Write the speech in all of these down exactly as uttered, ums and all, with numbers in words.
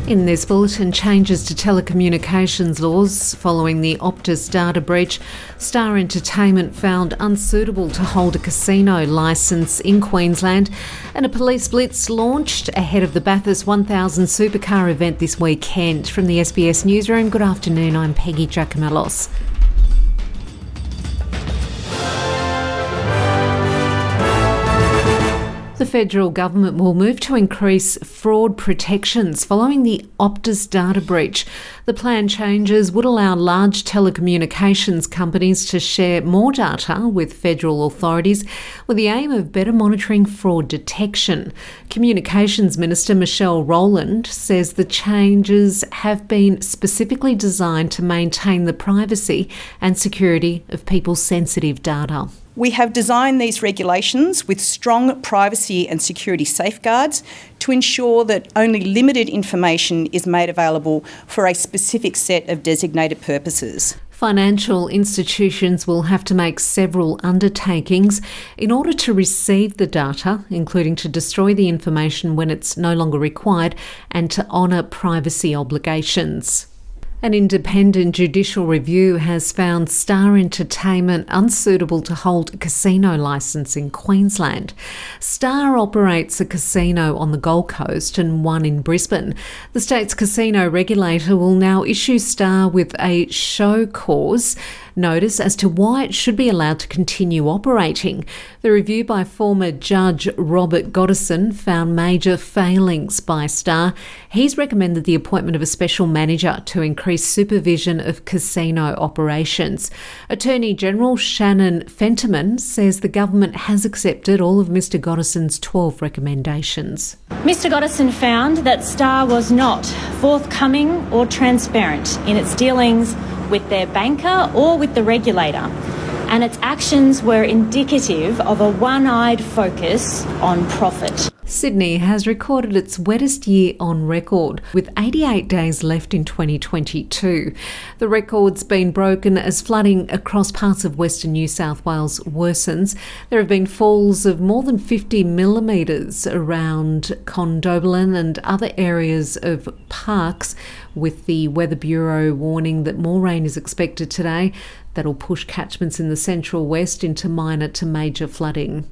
In this bulletin, changes to telecommunications laws following the Optus data breach. Star Entertainment found unsuitable to hold a casino licence in Queensland, and a police blitz launched ahead of the Bathurst one thousand supercar event this weekend. From the S B S Newsroom, good afternoon, I'm Peggy Giacomellos. The federal government will move to increase fraud protections following the Optus data breach. The plan changes would allow large telecommunications companies to share more data with federal authorities with the aim of better monitoring fraud detection. Communications Minister Michelle Rowland says the changes have been specifically designed to maintain the privacy and security of people's sensitive data. We have designed these regulations with strong privacy and security safeguards to ensure that only limited information is made available for a specific set of designated purposes. Financial institutions will have to make several undertakings in order to receive the data, including to destroy the information when it's no longer required and to honour privacy obligations. An independent judicial review has found Star Entertainment unsuitable to hold a casino licence in Queensland. Star operates a casino on the Gold Coast and one in Brisbane. The state's casino regulator will now issue Star with a show cause notice as to why it should be allowed to continue operating. The review by former Judge Robert Goddison found major failings by Star. He's recommended the appointment of a special manager to increase supervision of casino operations. Attorney General Shannon Fentiman says the government has accepted all of Mr Goddison's twelve recommendations. Mr Goddison found that Star was not forthcoming or transparent in its dealings with their banker or with the regulator, and its actions were indicative of a one-eyed focus on profit. Sydney has recorded its wettest year on record, with eighty-eight days left in twenty twenty-two. The record's been broken as flooding across parts of Western New South Wales worsens. There have been falls of more than fifty millimetres around Condobolin and other areas of parks, with the Weather Bureau warning that more rain is expected today. That'll push catchments in the central west into minor to major flooding.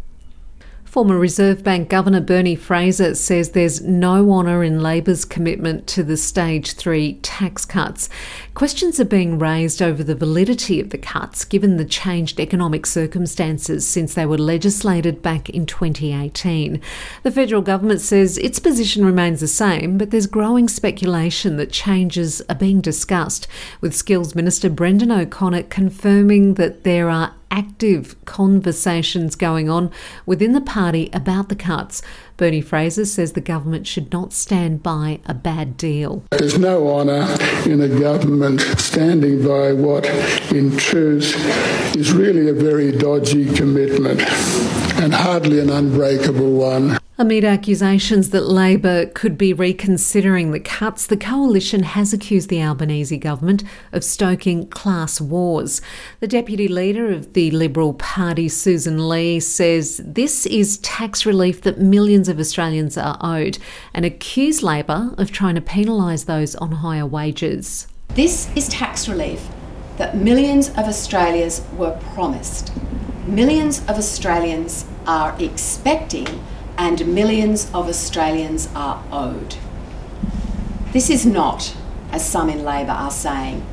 Former Reserve Bank Governor Bernie Fraser says there's no honour in Labor's commitment to the Stage three tax cuts. Questions are being raised over the validity of the cuts given the changed economic circumstances since they were legislated back in twenty eighteen. The federal government says its position remains the same, but there's growing speculation that changes are being discussed, with Skills Minister Brendan O'Connor confirming that there are active conversations going on within the party about the cuts. Bernie Fraser says the government should not stand by a bad deal. There's no honour in a government standing by what, in truth, is really a very dodgy commitment and hardly an unbreakable one. Amid accusations that Labor could be reconsidering the cuts, the coalition has accused the Albanese government of stoking class wars. The deputy leader of the Liberal Party, Susan Lee, says this is tax relief that millions of Australians are owed, and accused Labor of trying to penalise those on higher wages. This is tax relief that millions of Australians were promised. Millions of Australians are expecting, and millions of Australians are owed. This is not, as some in Labor are saying,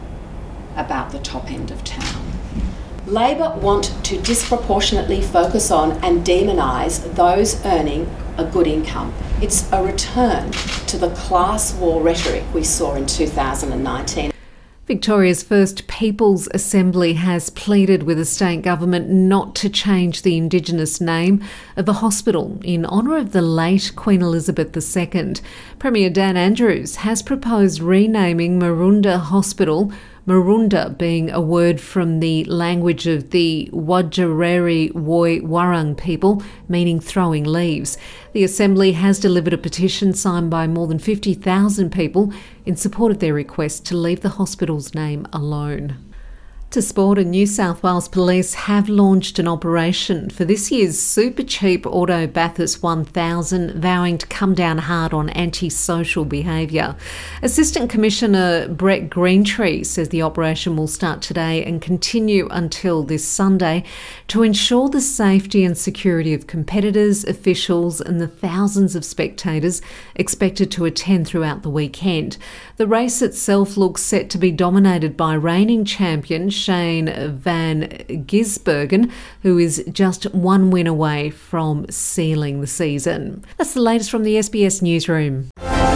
about the top end of town. Labor want to disproportionately focus on and demonise those earning a good income. It's a return to the class war rhetoric we saw in two thousand nineteen. Victoria's First Peoples Assembly has pleaded with the state government not to change the Indigenous name of a hospital in honour of the late Queen Elizabeth the Second. Premier Dan Andrews has proposed renaming Maroondah Hospital, Maroondah being a word from the language of the Wadjareri Woi Wurrung people, meaning throwing leaves. The Assembly has delivered a petition signed by more than fifty thousand people in support of their request to leave the hospital's name alone. To sport, and New South Wales Police have launched an operation for this year's super cheap Auto Bathurst one thousand, vowing to come down hard on antisocial behaviour. Assistant Commissioner Brett Greentree says the operation will start today and continue until this Sunday to ensure the safety and security of competitors, officials and the thousands of spectators expected to attend throughout the weekend. The race itself looks set to be dominated by reigning champion Shane Van Gisbergen, who is just one win away from sealing the season. That's the latest from the S B S Newsroom.